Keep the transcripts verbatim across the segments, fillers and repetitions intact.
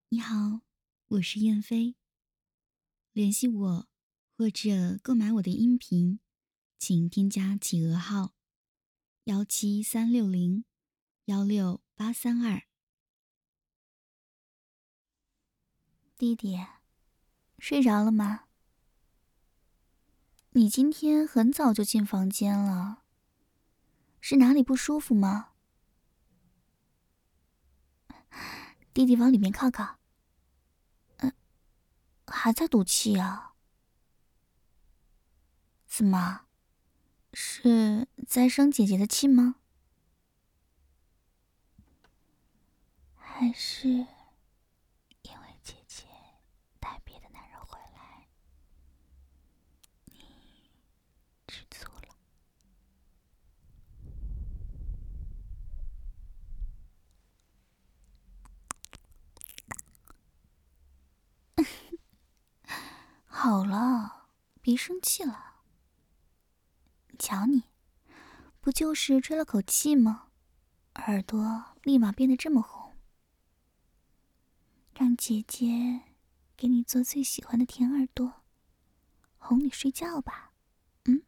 你好，我是燕飞。联系我或者购买我的音频，请添加企鹅号幺七三六零幺六八三二。 弟弟，睡着了吗？你今天很早就进房间了，是哪里不舒服吗？弟弟往里面靠靠。嗯，还在赌气啊？怎么？是在生姐姐的气吗？还是因为姐姐带别的男人回来，你吃醋了？好了，别生气了。瞧你，不就是吹了口气吗？耳朵立马变得这么红。让姐姐给你做最喜欢的甜耳朵，哄你睡觉吧。嗯。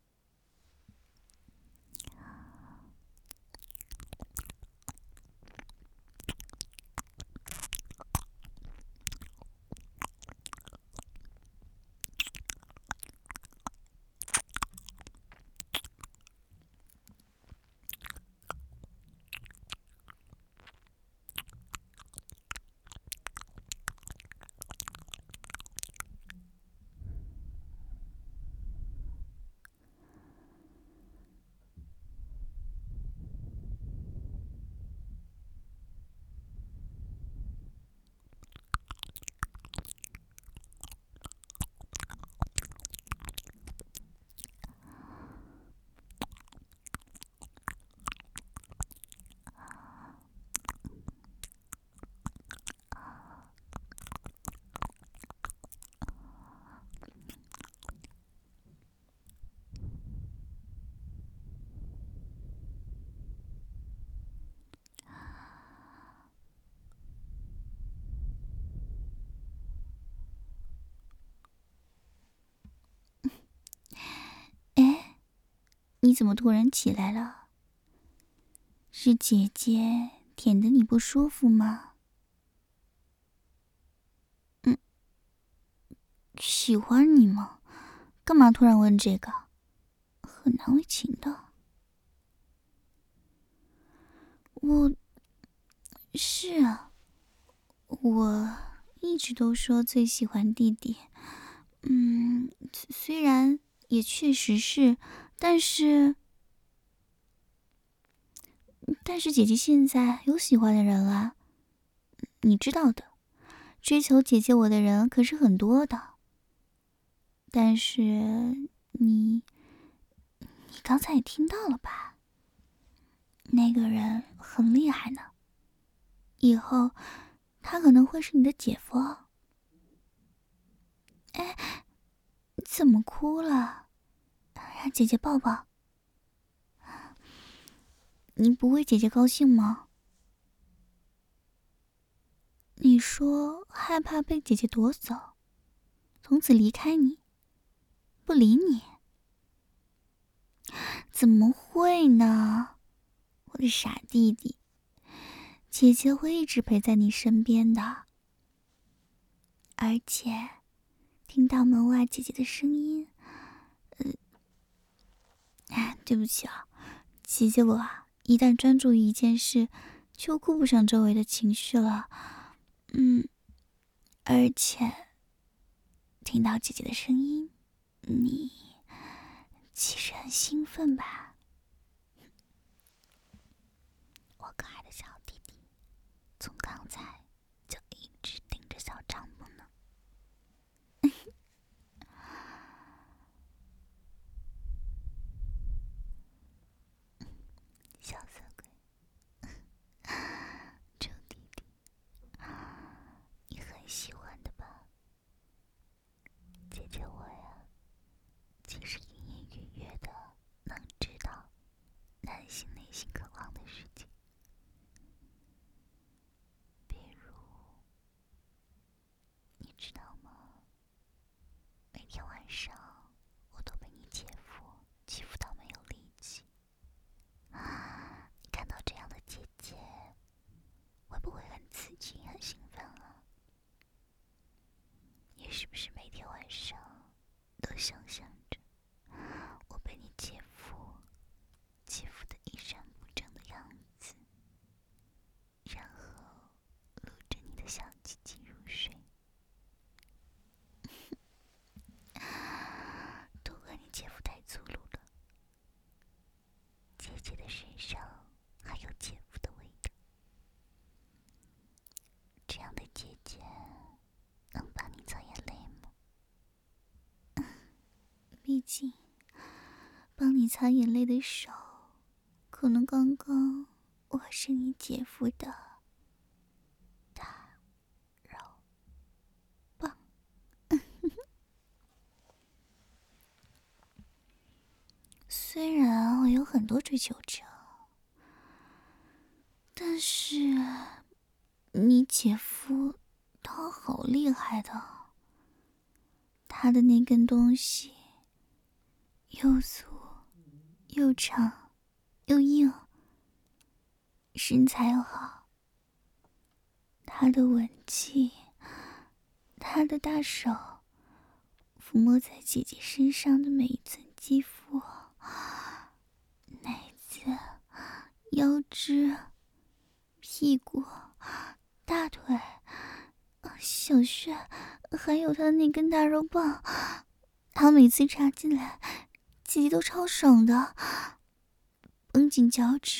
哎，你怎么突然起来了？是姐姐舔得你不舒服吗？嗯，喜欢你吗？干嘛突然问这个？很难为情的。我，是啊，我一直都说最喜欢弟弟。嗯，虽然也确实是，但是。但是姐姐现在有喜欢的人了，你知道的，追求姐姐我的人可是很多的。但是你，你刚才也听到了吧？那个人很厉害呢，以后他可能会是你的姐夫。哎，怎么哭了？让姐姐抱抱。你不为姐姐高兴吗？你说害怕被姐姐夺走，从此离开你，不理你。怎么会呢，我的傻弟弟，姐姐会一直陪在你身边的。而且听到门外姐姐的声音，呃，哎，对不起啊，姐姐我啊，一旦专注于一件事，就顾不上周围的情绪了。嗯，而且听到姐姐的声音，你其实很兴奋吧？我可爱的小弟弟，从刚才就一直盯着小帐篷呢。小色鬼，臭弟弟，你很喜欢的吧？姐姐我呀，其实隐隐约约的能知道男性内心渴望的事情，比如上我都被你姐夫欺负到没有力气。你看到这样的姐姐，会不会很刺激、很兴奋啊？你是不是每天晚上都想象着我被你姐夫欺负得一蹶不振的样子，然后搂着你的小鸡鸡入睡？都怪你姐夫太粗鲁了，姐姐的身上还有姐夫的味道。这样的姐姐能帮你擦眼泪吗？毕竟帮你擦眼泪的手可能刚刚握是你姐夫的大肉棒。虽然我有很多追求者，但是你姐夫他好厉害的，他的那根东西又粗又长又硬，身材又好，他的吻技，他的大手抚摸在姐姐身上的每一寸肌肤，奶子、腰肢、屁股、大腿、小穴，还有他的那根大肉棒，他每次插进来，姐姐都超爽的，绷紧脚趾。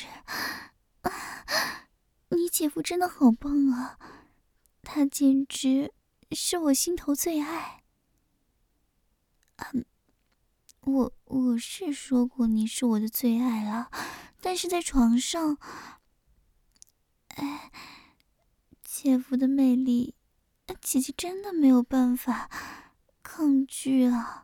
你姐夫真的好棒啊，他简直是我心头最爱。嗯，我我是说过你是我的最爱了，但是在床上，哎，姐夫的魅力，姐姐真的没有办法抗拒啊。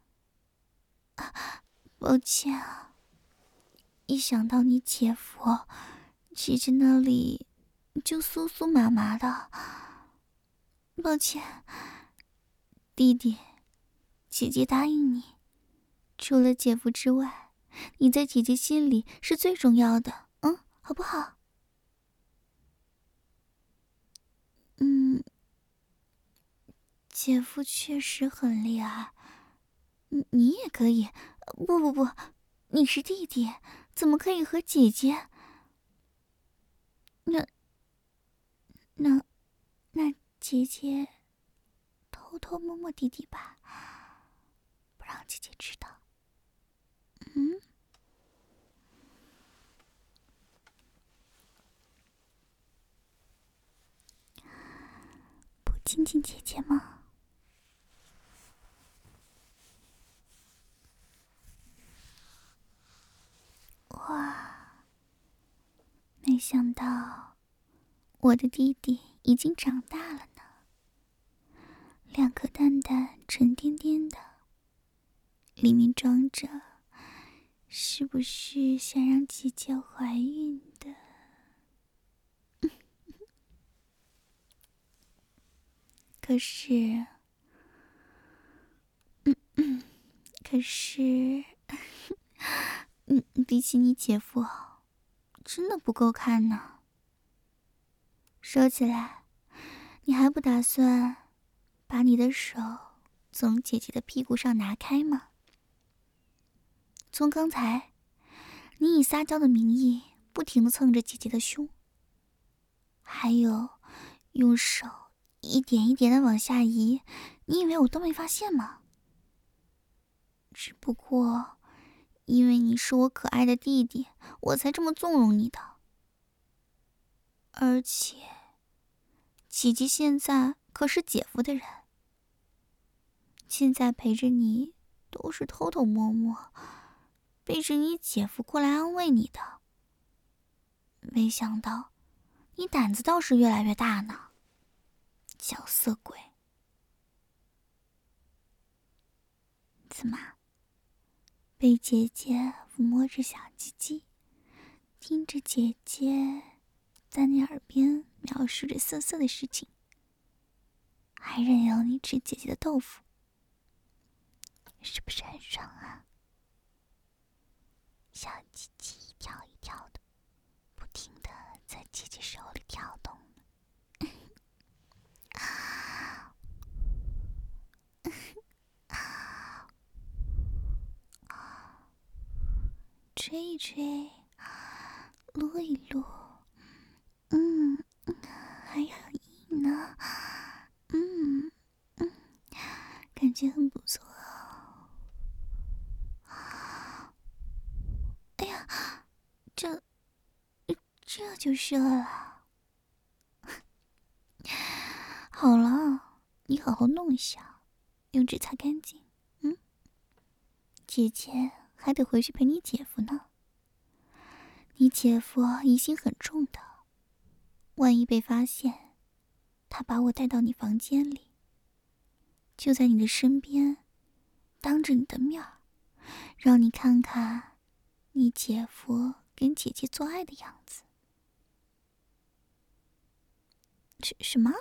啊，抱歉啊，一想到你姐夫，姐姐那里就酥酥麻麻的。抱歉，弟弟，姐姐答应你，除了姐夫之外，你在姐姐心里是最重要的，嗯，好不好？嗯，姐夫确实很厉害，你你也可以。不不不，你是弟弟，怎么可以和姐姐？那那那姐姐偷偷摸摸弟弟吧，不让姐姐知道。嗯，不亲亲姐姐吗？哇，没想到我的弟弟已经长大了呢，两颗蛋蛋沉甸甸的，里面装着是不是想让姐姐怀孕的？可是，嗯嗯，可是，嗯，比起你姐夫，真的不够看呢。说起来，你还不打算把你的手从姐姐的屁股上拿开吗？从刚才，你以撒娇的名义不停地蹭着姐姐的胸，还有用手一点一点的往下移，你以为我都没发现吗？只不过，因为你是我可爱的弟弟，我才这么纵容你的。而且，姐姐现在可是姐夫的人，现在陪着你都是偷偷摸摸，背着你姐夫过来安慰你的。没想到，你胆子倒是越来越大呢，小色鬼！怎么，被姐姐抚摸着小鸡鸡，听着姐姐在你耳边描述着色色的事情，还任由你吃姐姐的豆腐， 是不是很爽啊？小鸡鸡一跳一跳的，不停的在姐姐手里跳动。吹一吹，撸一撸，嗯，还好硬呢，嗯嗯，感觉很不错哦。哎呀，这这就射了。好了，你好好弄一下，用纸擦干净。嗯，姐姐还得回去陪你姐夫呢。你姐夫疑心很重的，万一被发现，他把我带到你房间里，就在你的身边，当着你的面儿，让你看看你姐夫跟姐姐做爱的样子。什什么？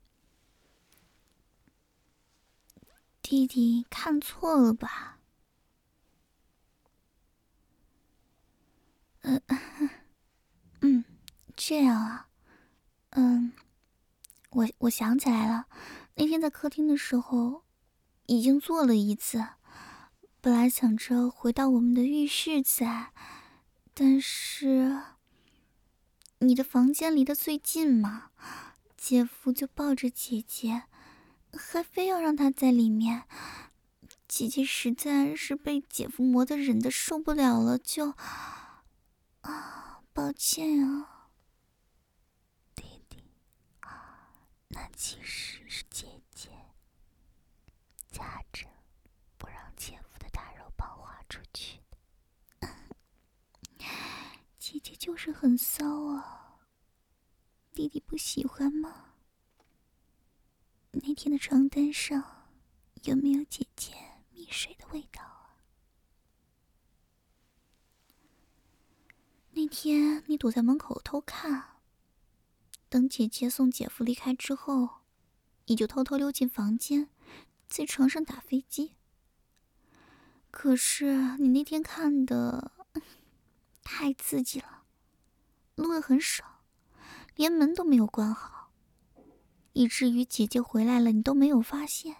弟弟看错了吧？呃，嗯，这样啊，嗯，我我想起来了，那天在客厅的时候，已经做了一次。本来想着回到我们的浴室再，但是你的房间离得最近嘛，姐夫就抱着姐姐，还非要让她在里面。姐姐实在是被姐夫磨得忍得受不了了，就啊，抱歉啊，弟弟，那其实是姐姐夹着不让姐夫的大肉棒滑出去的。姐姐就是很骚啊，弟弟不喜欢吗？那天的床单上有没有姐姐蜜水的味道啊？那天你躲在门口偷看，等姐姐送姐夫离开之后，你就偷偷溜进房间，在床上打飞机。可是你那天看的太刺激了，撸得很爽，连门都没有关好，以至于姐姐回来了你都没有发现。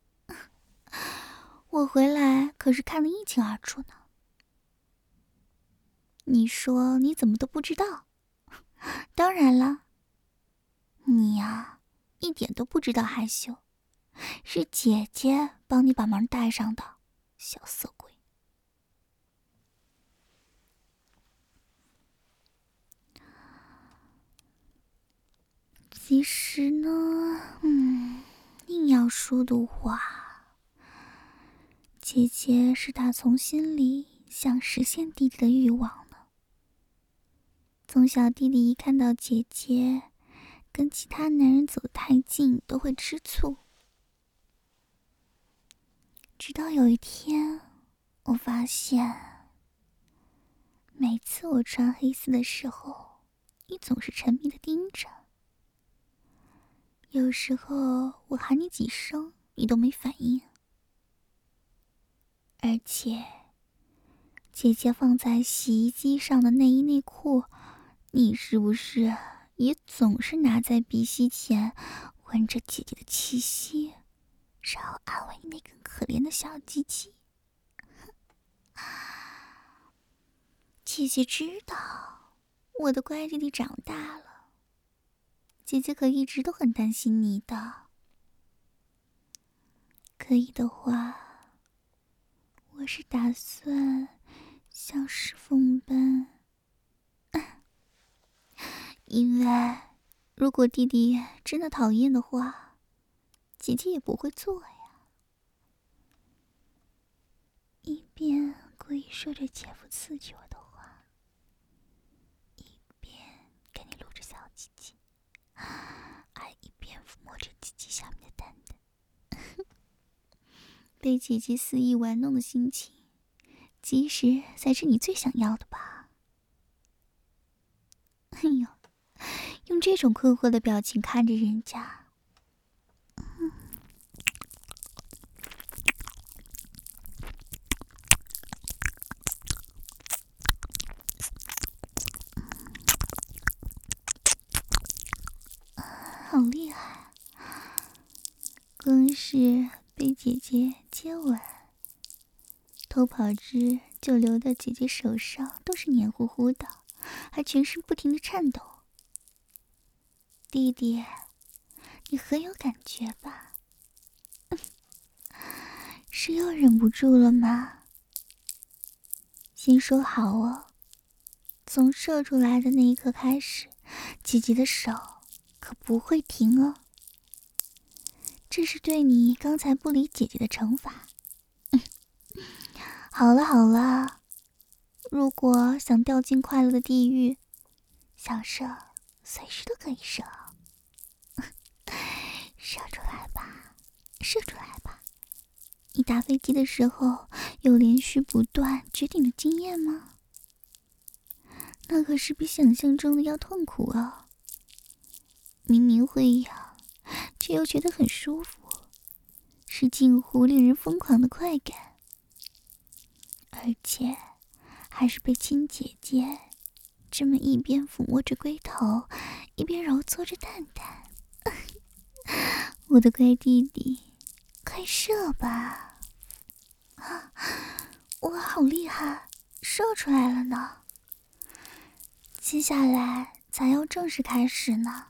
我回来可是看得一清二楚呢。你说你怎么都不知道？当然了，你呀，一点都不知道害羞，是姐姐帮你把忙带上的，小色鬼。其实呢，嗯，硬要说的话，姐姐是打从心里想实现弟弟的欲望呢。从小弟弟一看到姐姐跟其他男人走得太近，都会吃醋。直到有一天，我发现，每次我穿黑丝的时候，你总是沉迷的盯着。有时候我喊你几声，你都没反应。而且，姐姐放在洗衣机上的内衣内裤，你是不是也总是拿在鼻息前，闻着姐姐的气息，然后安慰你那根可怜的小鸡鸡？姐姐知道我的乖弟弟长大了，姐姐可一直都很担心你的。可以的话，我是打算像石缝般，因为如果弟弟真的讨厌的话，姐姐也不会做呀。一边故意说着姐夫刺激我的话，一边给你撸着小鸡鸡，还一边抚摸着鸡鸡下面的蛋蛋。被姐姐肆意玩弄的心情，其实才是你最想要的吧？哎呦，用这种困惑的表情看着人家，嗯， 好厉害，光是被姐姐接吻，头跑汁就流到姐姐手上，都是黏糊糊的，还全身不停的颤抖。弟弟，你很有感觉吧？是又忍不住了吗？先说好哦，从射出来的那一刻开始，姐姐的手可不会停哦。这是对你刚才不理姐姐的惩罚。好了好了，如果想掉进快乐的地狱，想射随时都可以射。射出来吧，射出来吧。你打飞机的时候有连续不断绝顶的经验吗？那可是比想象中的要痛苦啊。明明会痒，却又觉得很舒服，是近乎令人疯狂的快感。而且还是被亲姐姐这么一边抚摸着龟头，一边揉搓着蛋蛋。我的乖弟弟，快射吧！啊，我好厉害，射出来了呢。接下来才要正式开始呢。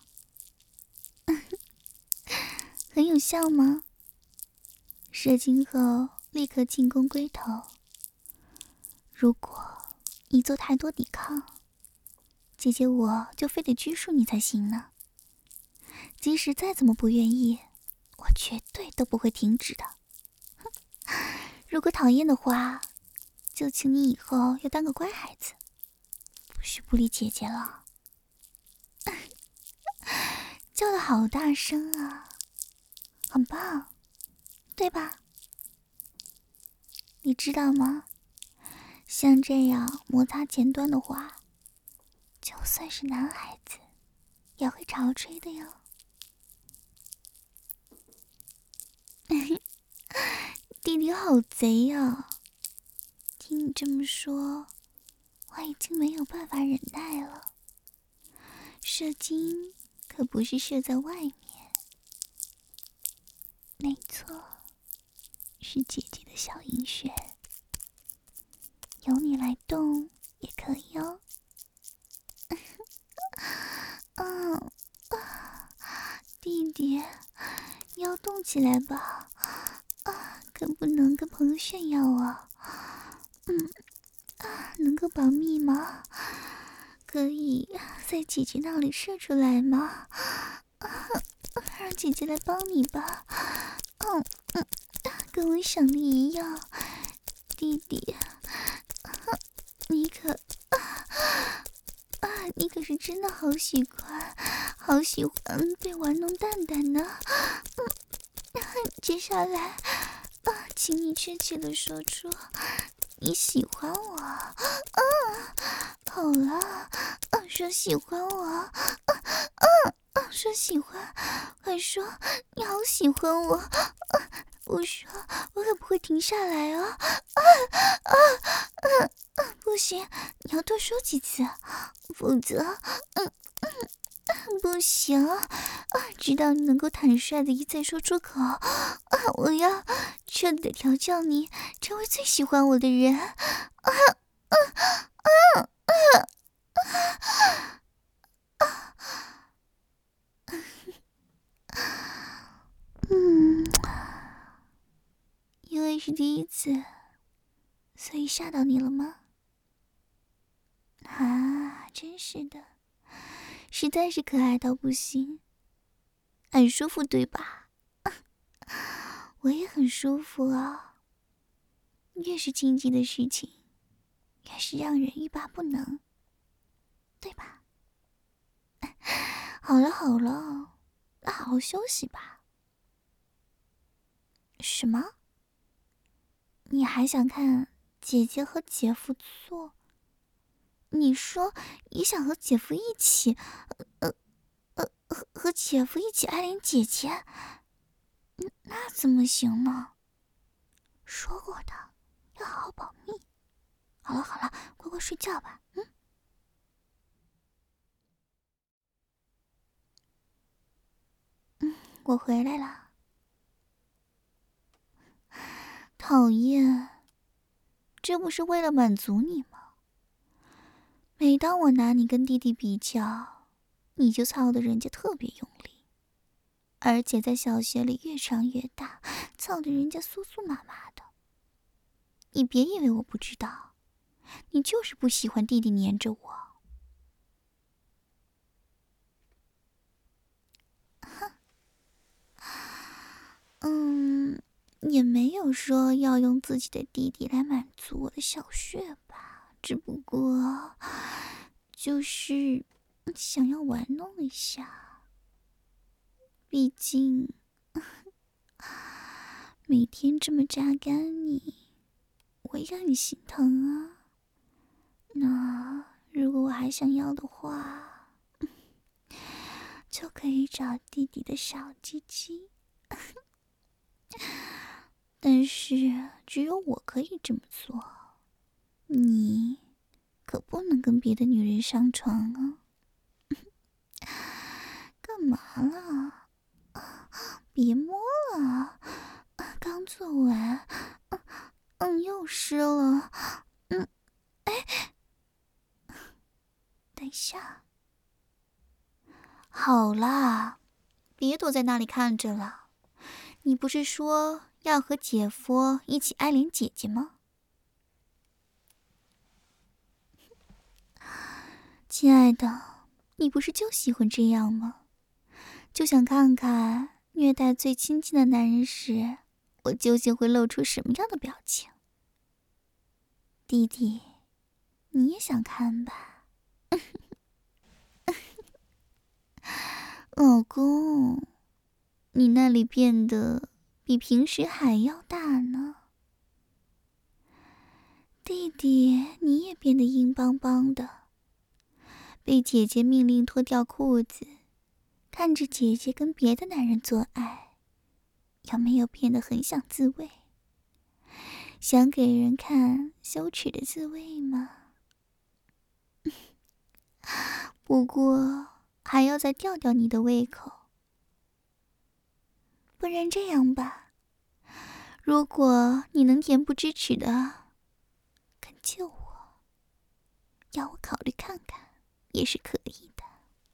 很有效吗？射精后立刻进攻龟头。如果你做太多抵抗，姐姐我就非得拘束你才行呢。即使再怎么不愿意，我绝对都不会停止的。如果讨厌的话，就请你以后要当个乖孩子，不许不理姐姐了。叫得好大声啊，很棒，对吧？你知道吗？像这样摩擦前端的话，就算是男孩子也会潮吹的哟。弟弟好贼呀！听你这么说，我已经没有办法忍耐了。射精可不是射在外面，没错，是姐姐的小阴穴，由你来动也可以哦。嗯，弟弟，要动起来吧，啊，可不能跟朋友炫耀啊。嗯，啊，能够保密吗？可以在姐姐那里射出来吗？啊，让姐姐来帮你吧。嗯嗯，跟我想的一样，弟弟，啊、你可啊啊，你可是真的好喜欢，好喜欢被玩弄蛋蛋呢。嗯，接下来啊，请你确切的说出你喜欢我。啊，好了，啊，说喜欢我。啊啊啊，说喜欢，快说你好喜欢我。啊，不说我可不会停下来哦。啊啊啊啊，不行，你要多说几次，否则嗯嗯不行啊！直到你能够坦率的一再说出口，啊，我要彻底的调教你，成为最喜欢我的人。啊啊啊啊啊！嗯，因为是第一次，所以吓到你了吗？啊，真是的，实在是可爱到不行，很舒服对吧？我也很舒服啊。越是禁忌的事情，越是让人欲罢不能，对吧？好了好了，那好好休息吧。什么？你还想看姐姐和姐夫做？你说也想和姐夫一起，呃呃和和姐夫一起爱恋姐姐？那怎么行呢？说过的，要好好保密。好了好了，乖乖睡觉吧。嗯。 我回来了。讨厌，这不是为了满足你吗？每当我拿你跟弟弟比较，你就操得人家特别用力，而且在小穴里越长越大，操得人家酥酥麻麻的。你别以为我不知道，你就是不喜欢弟弟黏着我。哼，嗯，也没有说要用自己的弟弟来满足我的小穴吧，只不过就是想要玩弄一下。毕竟每天这么榨干你，我也很心疼啊。那如果我还想要的话，就可以找弟弟的小鸡鸡。但是只有我可以这么做，你可不能跟别的女人上床啊。干嘛啦？别摸了，刚做完，嗯，又湿了。嗯，哎，等一下。好啦，别躲在那里看着了。你不是说要和姐夫一起爱怜姐姐吗？亲爱的，你不是就喜欢这样吗？就想看看虐待最亲近的男人时，我究竟会露出什么样的表情。弟弟，你也想看吧？老公，你那里变得比平时还要大呢。弟弟，你也变得硬邦邦的。被姐姐命令脱掉裤子，看着姐姐跟别的男人做爱，有没有变得很想自慰？想给人看羞耻的自慰吗？不过还要再吊吊你的胃口。不然这样吧，如果你能恬不知耻的肯救我，要我考虑看看也是可以的。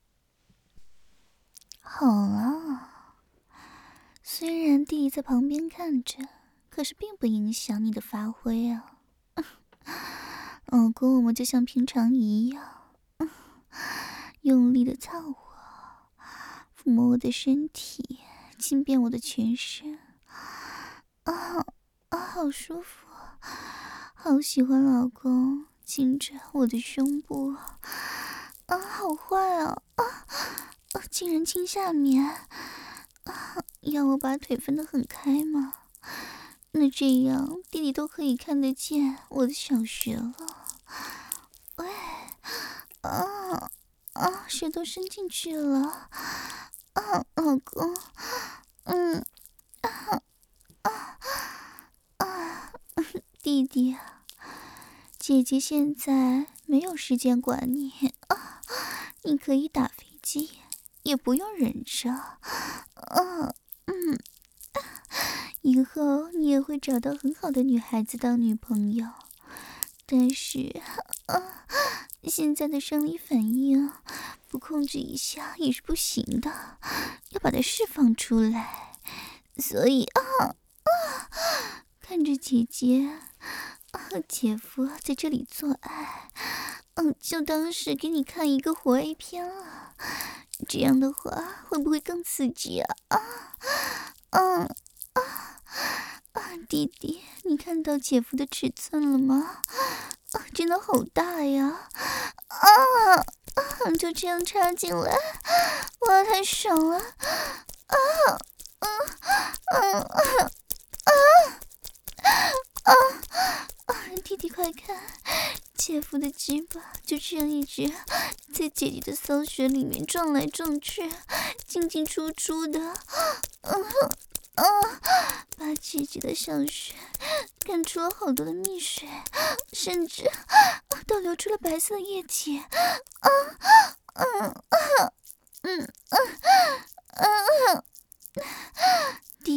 好了，虽然弟弟在旁边看着，可是并不影响你的发挥啊。老公，我们就像平常一样，用力的操我，抚摸我的身体，亲遍我的全身。啊啊，好舒服，好喜欢老公亲着我的胸部。啊，好坏啊！啊啊，竟然亲下面！啊，要我把腿分得很开吗？那这样弟弟都可以看得见我的小穴了。喂，啊啊，舌头伸进去了。啊，老公，嗯，啊啊啊，弟弟啊，姐姐现在没有时间管你啊，你可以打飞机，也不用忍着。啊，嗯。以后你也会找到很好的女孩子当女朋友，但是啊，现在的生理反应不控制一下也是不行的，要把它释放出来。所以啊啊，看着姐姐和姐夫在这里做爱，嗯，就当是给你看一个活 A 片了。这样的话会不会更刺激啊？啊，嗯啊。啊，弟弟，你看到姐夫的尺寸了吗？啊，真的好大呀！啊啊，就这样插进来，哇，太爽了！啊啊啊啊啊啊！弟弟快看，姐夫的鸡巴就这样一直在姐姐的骚穴里面撞来撞去，进进出出的。嗯啊，把姐姐的小穴干出了好多的蜜水，甚至都流出了白色的液体。啊，嗯啊，嗯啊，嗯啊，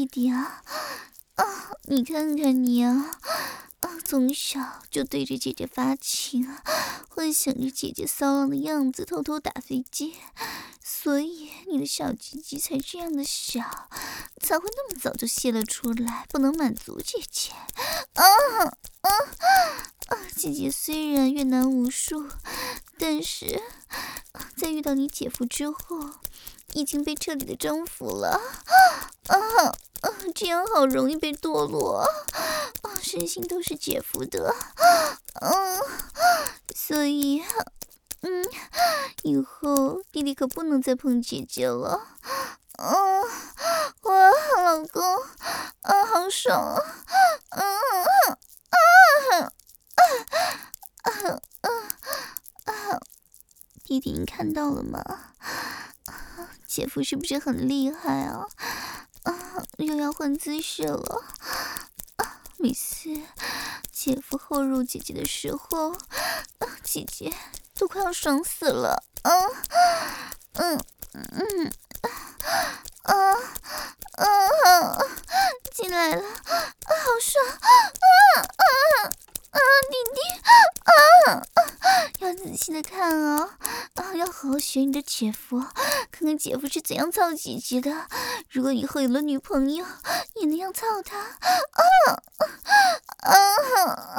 弟弟啊，啊，你看看你啊，啊，从小就对着姐姐发情啊，幻想着姐姐骚浪的样子，偷偷打飞机，所以你的小鸡鸡才这样的小，才会那么早就泄了出来，不能满足姐姐。啊啊啊！姐姐虽然越男无数，但是在遇到你姐夫之后，已经被彻底的征服了。啊啊！这样好容易被堕落，啊，身心都是姐夫的。嗯、啊，所以，嗯，以后弟弟可不能再碰姐姐了。嗯、啊，哇，老公，啊，好爽啊！嗯啊啊啊啊啊！弟弟，你看到了吗？啊，姐夫是不是很厉害啊？啊，又要换姿势了。啊，每次姐夫后入姐姐的时候，啊，姐姐都快要爽死了。啊，嗯嗯啊啊啊！进来了，啊，好爽！啊啊啊！弟弟，啊啊！要仔细的看啊，啊，要好好学你的姐夫，看看姐夫是怎样操姐姐的。如果以后有了女朋友，也那样操她。啊啊啊啊！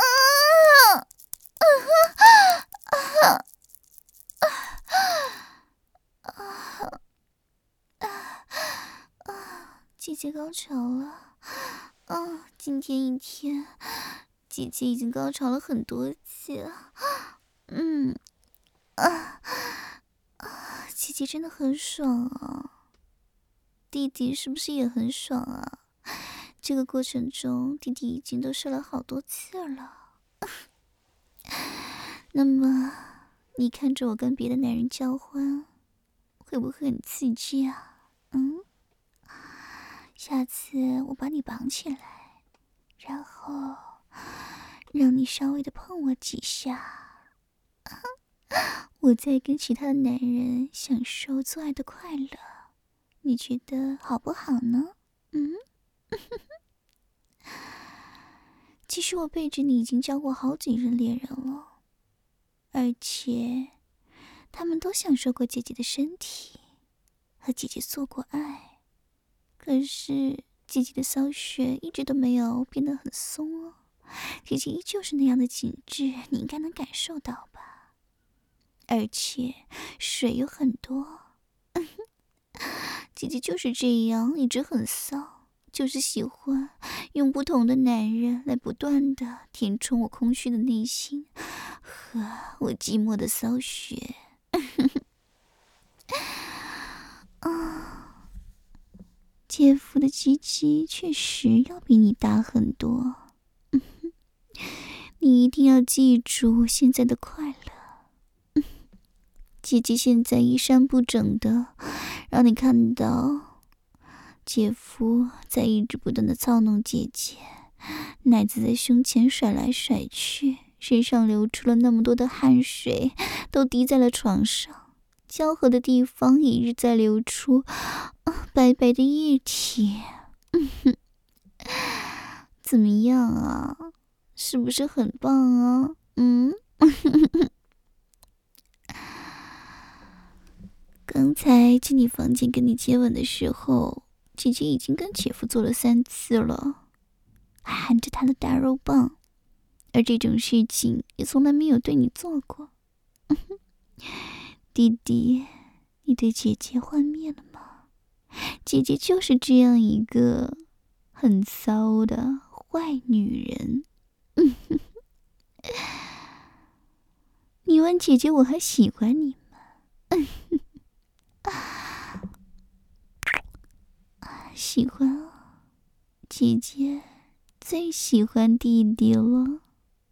姐姐高潮了，啊！今天一天，姐姐已经高潮了很多次了。嗯，啊啊！姐姐真的很爽啊，弟弟是不是也很爽啊？这个过程中，弟弟已经都射了好多次了。那么，你看着我跟别的男人交欢，会不会很刺激啊？嗯？下次我把你绑起来，然后让你稍微的碰我几下，我再跟其他的男人享受做爱的快乐，你觉得好不好呢？嗯？其实我背着你已经交过好几任恋人了，而且他们都享受过姐姐的身体，和姐姐做过爱。可是姐姐的骚穴一直都没有变得很松哦，姐姐依旧是那样的紧致，你应该能感受到吧？而且水有很多，姐姐就是这样，一直很骚，就是喜欢用不同的男人来不断的填充我空虚的内心和我寂寞的骚穴。啊，姐夫的鸡鸡确实要比你大很多，你一定要记住现在的快乐。姐姐现在衣衫不整的，让你看到姐夫在一直不断的操弄姐姐，奶子在胸前甩来甩去，身上流出了那么多的汗水，都滴在了床上，交合的地方一日在流出、啊、白白的液体。嗯哼，怎么样啊？是不是很棒啊？嗯。刚才进你房间跟你接吻的时候，姐姐已经跟姐夫做了三次了，还含着他的大肉棒，而这种事情也从来没有对你做过。弟弟，你对姐姐幻灭了吗？姐姐就是这样一个很骚的坏女人。你问姐姐我还喜欢你吗？喜欢啊，姐姐最喜欢弟弟了。